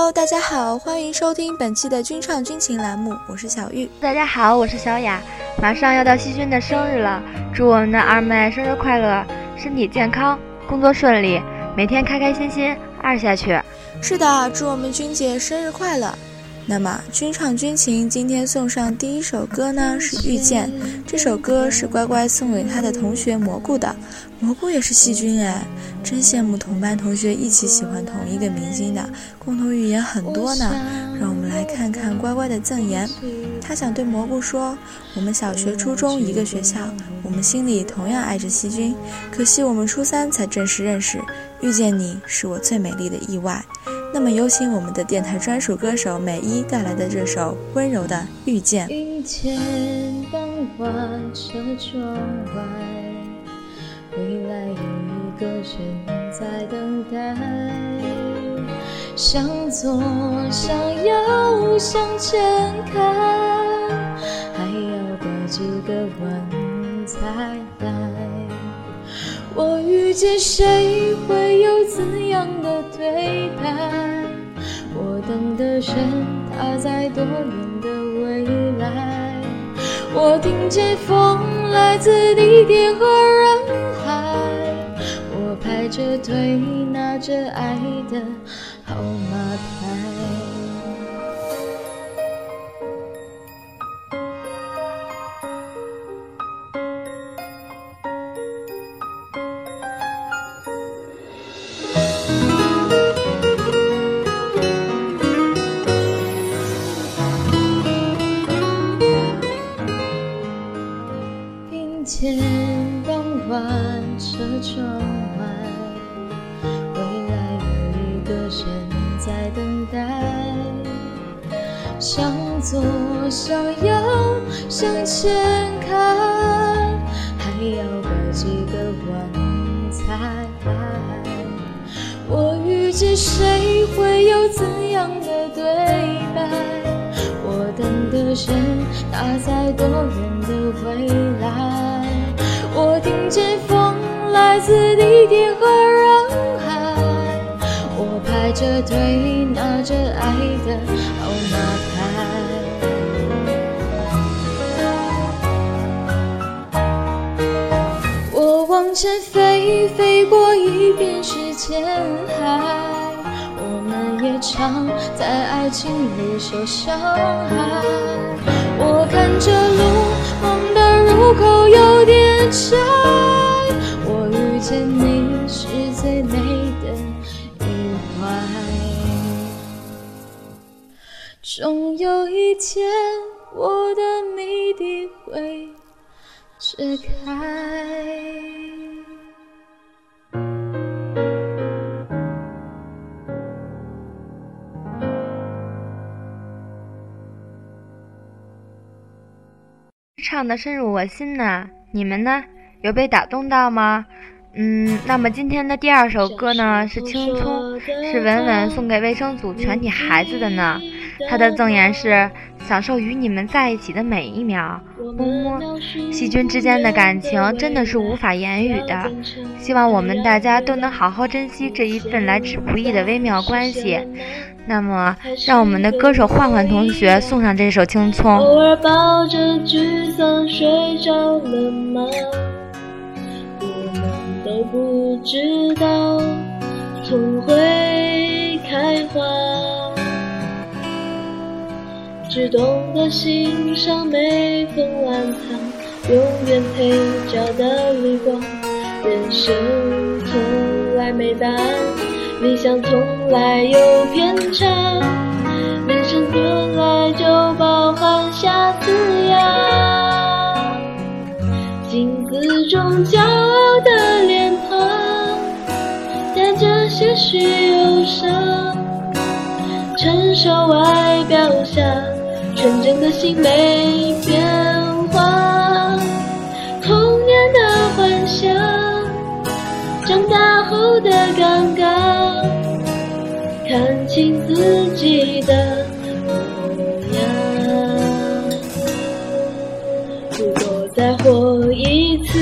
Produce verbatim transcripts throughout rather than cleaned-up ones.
Hello， 大家好，欢迎收听本期的君唱军情栏目，我是小玉。 大家好，我是小雅。马上要到细君的生日了，祝我们的二妹生日快乐，身体健康，工作顺利，每天开开心心二下去。 是的，祝我们君姐生日快乐。那么君唱军情今天送上第一首歌呢是遇见，这首歌是乖乖送给他的同学蘑菇的。蘑菇也是细君哎，真羡慕同班同学一起喜欢同一个明星的，共同语言很多呢。让我们来看看乖乖的赠言。他想对蘑菇说，我们小学初中一个学校，我们心里同样爱着细君，可惜我们初三才正式认识，遇见你是我最美丽的意外。那么有请我们的电台专属歌手美一带来的这首温柔的遇见。 遇见傍晚车窗外，未来有一个人在等待，向左向右向前看，还要拐几个弯才来。我遇见谁会有怎样的对白，我等的人他在多远的未来，我听见风来自地铁和人海，我排着队拿着爱的号码牌。天傍晚车窗外，未来有一个人在等待，向左向右向前看，还要拐几个弯才来。我遇见谁会有怎样的对白，我等的人他在多远的未来，我听见风来自地铁和人海，我排着队拿着爱的号码牌。我往前飞，飞过一片时间海，我们也常在爱情里受伤害。我看着路，梦的入口有点窄，我遇见你是最美的意外，终有一天我的谜底会解开。 唱的深入我心呢，你们呢？有被打动到吗？嗯，那么今天的第二首歌呢是青葱，是文文送给卫生组全体孩子的呢。他的赠言是享受与你们在一起的每一秒，么么。细君之间的感情真的是无法言语的，希望我们大家都能好好珍惜这一份来之不易的微妙关系。那么让我们的歌手焕焕同学送上这首青葱。 偶尔抱着沮丧睡着了吗？我们都不知道痛会开花，只懂得欣赏每份晚餐，永远配角的绿光。人生从来没答案，理想从来有偏差，人生本来就包含瑕疵呀。镜子中骄傲的脸庞，带着些许忧伤，承受外表下纯真的心没变化。童年的幻想，长大后的尴尬，看清自己的模样。如果再活一次，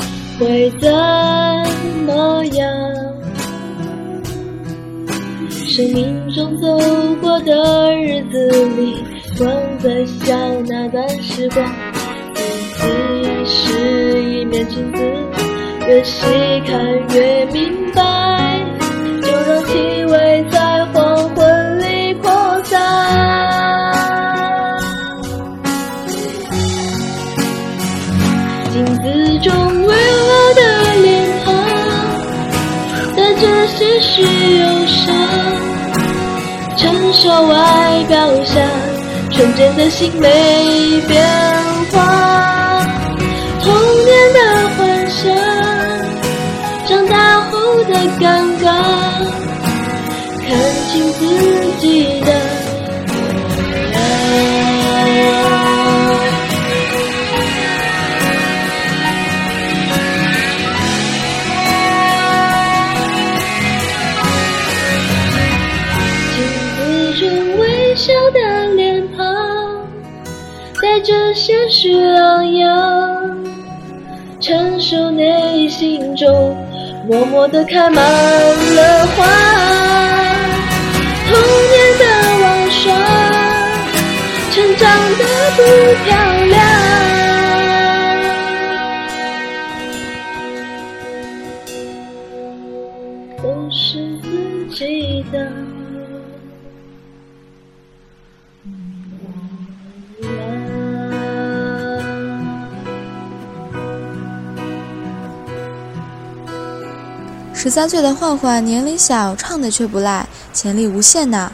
会怎么样？ 生命中走过的日子里，光在笑那段时光，自己是一面镜子，越细看越明白，就让气味在黄昏里扩散。镜子中温柔的脸庞，带着些许忧伤，成熟外表下纯真的心没变化。童年的幻想，长大后的尴尬，看清自己的模样。笑的脸庞，带着些许昂扬，成熟内心中默默地开满了花。童年的王霜，成长得不漂亮，都是自己的。 十三岁的焕焕年龄小，唱的却不赖，潜力无限呐！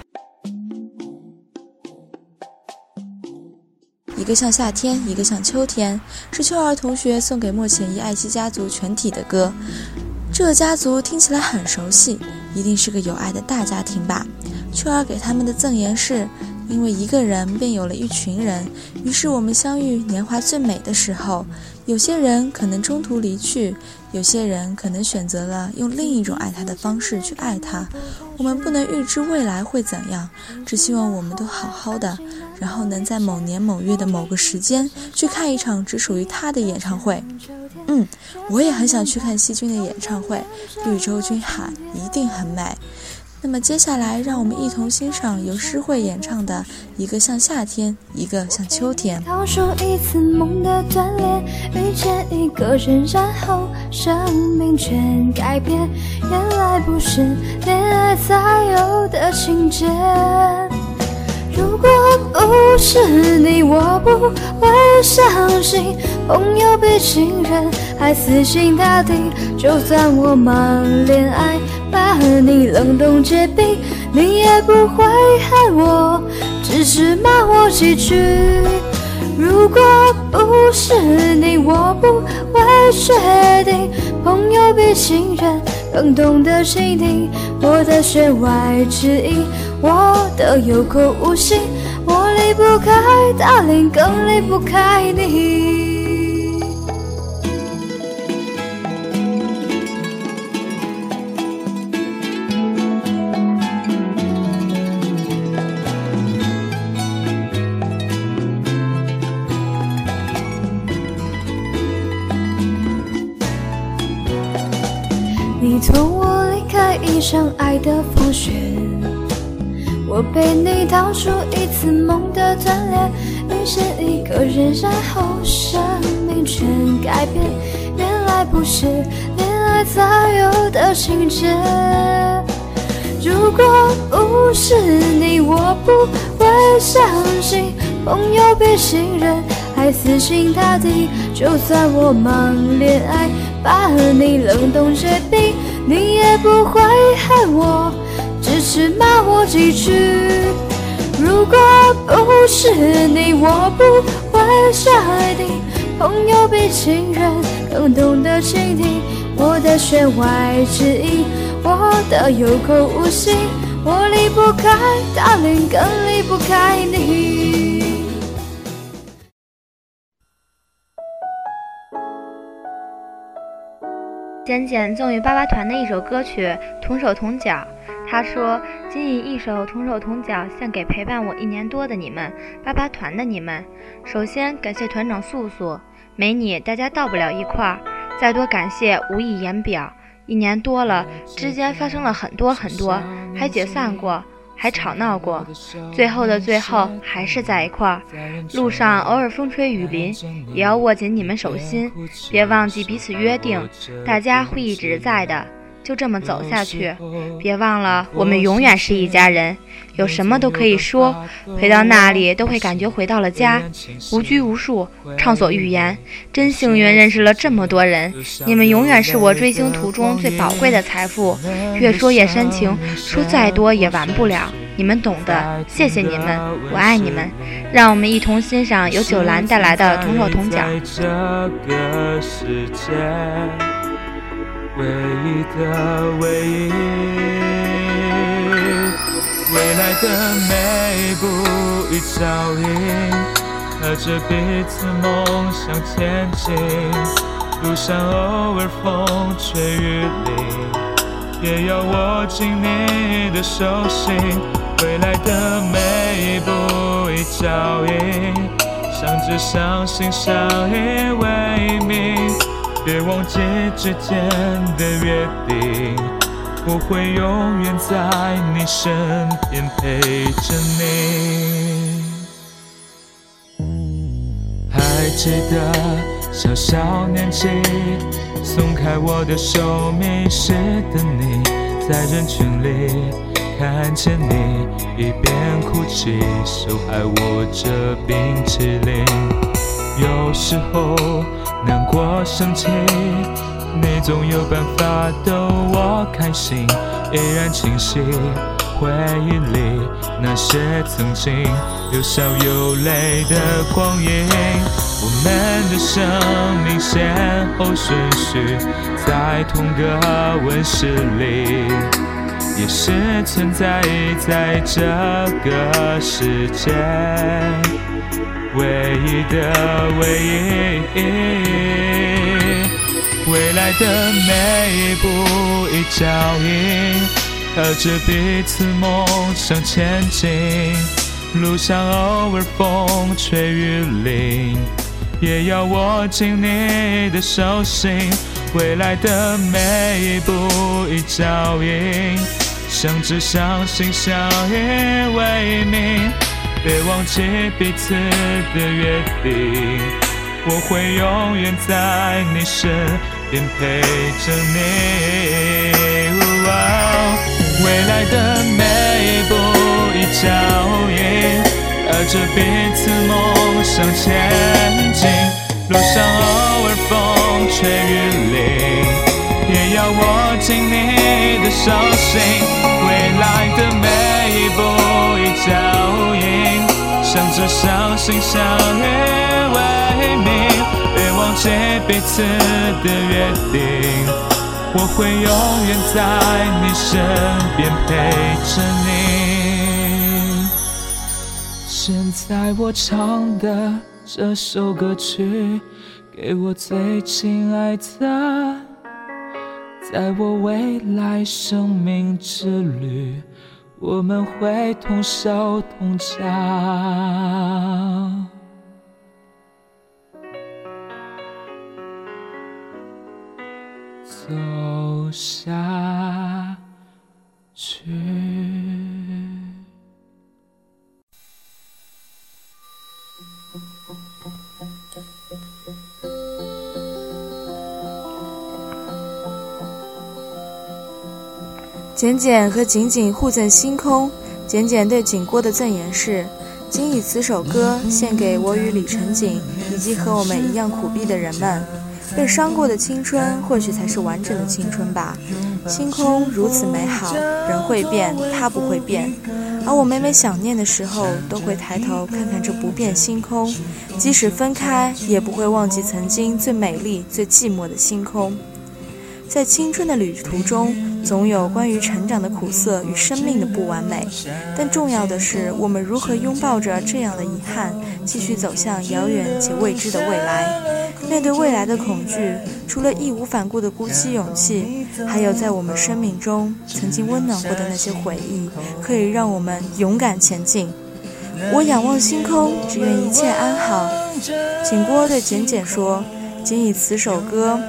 一个像夏天，一个像秋天，是秋儿同学送给莫浅一爱妻家族全体的歌。这个家族听起来很熟悉，一定是个有爱的大家庭吧。秋儿给他们的赠言是：因为一个人便有了一群人，于是我们相遇年华最美的时候。有些人可能中途离去，有些人可能选择了用另一种爱他的方式去爱他。我们不能预知未来会怎样，只希望我们都好好的，然后能在某年某月的某个时间去看一场只属于他的演唱会。嗯，我也很想去看希君的演唱会，绿洲君海一定很美。那么接下来让我们一同欣赏由诗慧演唱的一个像夏天，一个像秋天。 倒数一次梦的断裂，遇见一个人，然后生命全改变，原来不是恋爱才有的情节。如果不是你，我不会相信朋友比情人还死心塌地。就算我忙恋爱，把你冷冻结冰，你也不会害我，只是骂我几句。如果不是你，我不会确定朋友比情人更懂得倾听我的弦外之音，我的有口无心，我离不开darling，更离不开你。你同我离开一场爱的风雪，我陪你倒数一次梦的断裂，遇见一个人，然后生命全改变，原来不是恋爱才有的情节。如果不是你，我不会相信朋友比情人还死心塌地。就算我忙恋爱，把你冷冻结冰，你也不会害我，只是骂我几句。如果不是你，我不会确定朋友比情人更懂得倾听我的弦外之音，我的有口无心，我离不开darling，更离不开你。 简简赠予八八团的一首歌曲《同手同脚》，他说：“仅以一首《同手同脚》献给陪伴我一年多的你们，八八团的你们。首先感谢团长素素，没你大家到不了一块儿，再多感谢无以言表。 一年多了，之间发生了很多很多，还解散过，还吵闹过，最后的最后还是在一块儿。路上偶尔风吹雨淋，也要握紧你们手心，别忘记彼此约定，大家会一直在的，就这么走下去。别忘了，我们永远是一家人，有什么都可以说，回到那里都会感觉回到了家，无拘无束，畅所欲言。真幸运认识了这么多人，你们永远是我追星途中最宝贵的财富。越说越煽情，说再多也完不了，你们懂的，谢谢你们，我爱你们。让我们一同欣赏由九兰带来的同手同脚。 唯一的唯一，未来的每一步与脚印，和着彼此梦想前进。路上偶尔风吹雨淋，也要握紧你的手心。未来的每一步与脚印，相知相信相依为命。别忘记之间的约定，我会永远在你身边陪着你。还记得小小年纪，松开我的手，迷失的你，在人群里看见你，一边哭泣，手还握着冰淇淋。有时候难过生气，你总有办法逗我开心，依然清晰回忆里那些曾经有笑有泪的光阴。我们的生命先后顺序在同个温室里，也是存在在这个世界唯一的唯一。未来的每一步一脚印，和着彼此梦想前进。路上偶尔风吹雨淋，也要握紧你的手心。未来的每一步一脚印，相知相信相依为命。别忘记彼此的约定，我会永远在你身边陪着你。哦，未来的每一步一脚印，和着彼此梦想前进。路上偶尔风吹雨淋，也要握紧你的手心。未来的每一步一脚印，相知相信相依为命。别忘记彼此的约定，我会永远在你身边陪着你。现在我唱的这首歌曲，给我最亲爱的，在我未来生命之旅，我们会同手同脚走下去。 简简和景景互赠星空。简简对景郭的赠言是：仅以此首歌献给我与李成景以及和我们一样苦逼的人们。被伤过的青春或许才是完整的青春吧。星空如此美好，人会变，它不会变。而我每每想念的时候，都会抬头看看这不变星空，即使分开也不会忘记曾经最美丽最寂寞的星空。在青春的旅途中，总有关于成长的苦涩与生命的不完美，但重要的是我们如何拥抱着这样的遗憾，继续走向遥远且未知的未来。面对未来的恐惧，除了义无反顾的鼓起勇气，还有在我们生命中曾经温暖过的那些回忆，可以让我们勇敢前进。我仰望星空，只愿一切安好。景郭对简简说：仅以此首歌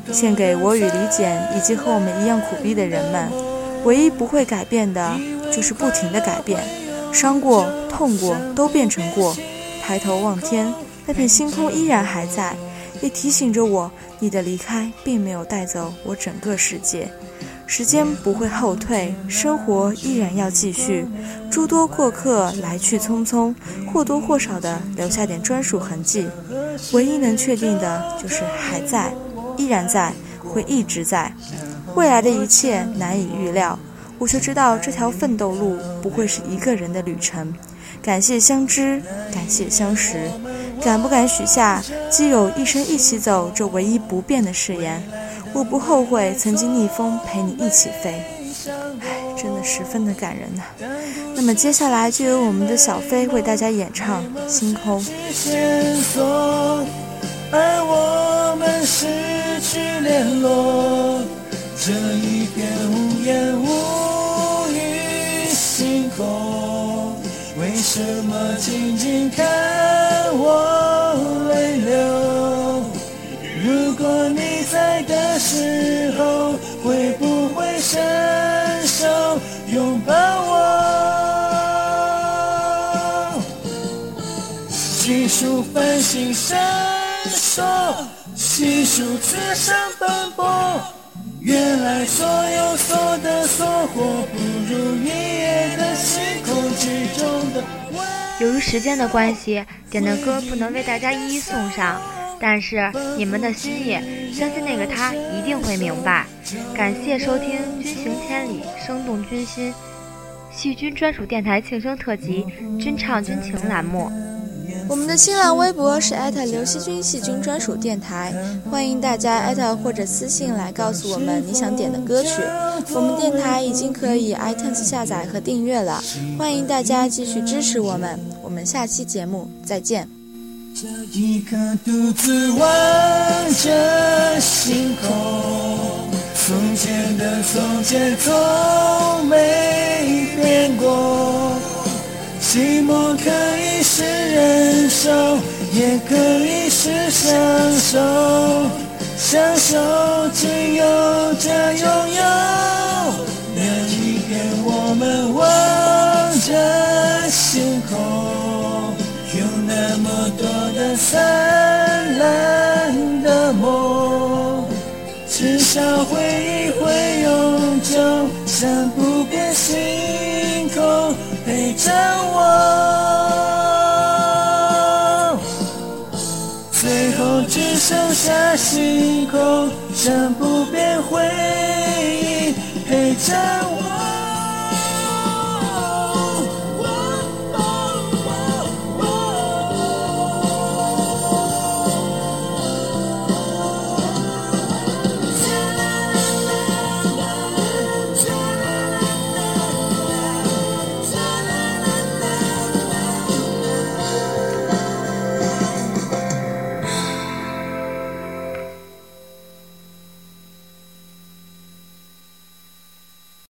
献给我与李简以及和我们一样苦逼的人们。唯一不会改变的就是不停的改变，伤过痛过都变成过。抬头望天，那片星空依然还在，也提醒着我，你的离开并没有带走我整个世界。时间不会后退，生活依然要继续。诸多过客来去匆匆，或多或少的留下点专属痕迹。唯一能确定的就是还在，依然在，会一直在。未来的一切难以预料，我却知道这条奋斗路不会是一个人的旅程。感谢相知，感谢相识，敢不敢许下基友一生一起走这唯一不变的誓言？我不后悔曾经逆风陪你一起飞。唉，真的十分的感人呐、啊。那么接下来就由我们的小飞为大家演唱《星空》。 而我们失去联络，这一片无言无语星空，为什么静静看我泪流？如果你在的时候，会不会伸手拥抱我？细数繁星闪烁，细数此生奔波，原来所有所得所获，不如一夜的星空之中的温。 由于时间的关系，点的歌不能为大家一一送上，但是你们的心意，相信那个他一定会明白。感谢收听《军行千里，声动军心》戏军专属电台庆生特辑《军唱军情》栏目。 我们的新浪微博是艾特刘惜君戏军专属电台，欢迎大家艾特或者私信来告诉我们你想点的歌曲。我们电台已经可以 iTunes 下载和订阅了，欢迎大家继续支持我们。我们下期节目再见。 这一刻独自望着星空，从前的从前从没变过，寂寞可以是忍受，也可以是享受，享受只有这拥有。那一天我们望着星空，有那么多的灿烂的梦，至少回忆会永久，像不变星空陪着我。最后只剩下星空，像不变回忆陪着我。